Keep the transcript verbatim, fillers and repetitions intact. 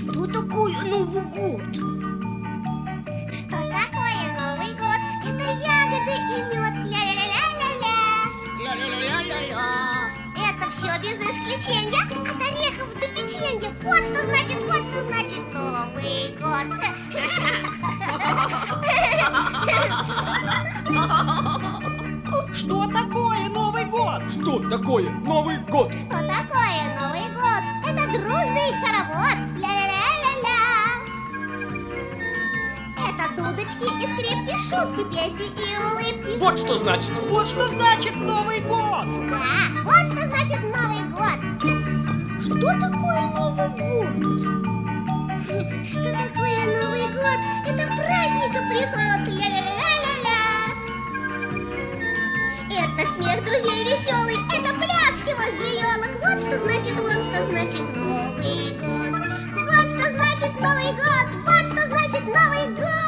Что такое Новый год? Что такое Новый год? Это ягоды и мед. Ля-ля-ля-ля-ля-ля. Ля-ля-ля-ля-ля-ля. Это все без исключения. От орехов до печенья. Вот что значит, вот что значит Новый год. Что такое Новый год? Что такое Новый год? Что такое Новый год? Это дружный хоровод. Ля-ля-ля-ля-ля. Это дудочки и скрипки, шутки, песни и улыбки. Вот что значит. Вот что значит Новый год. Да, вот что значит Новый год. Что такое Новый год? Что такое Новый год? Это праздник и приход. Ля-ля-ля-ля-ля. Это смех друзей веселый. Это пляски возле елок. Вот что значит, вот что значит Новый год. Вот что значит Новый год. Вот что значит Новый год.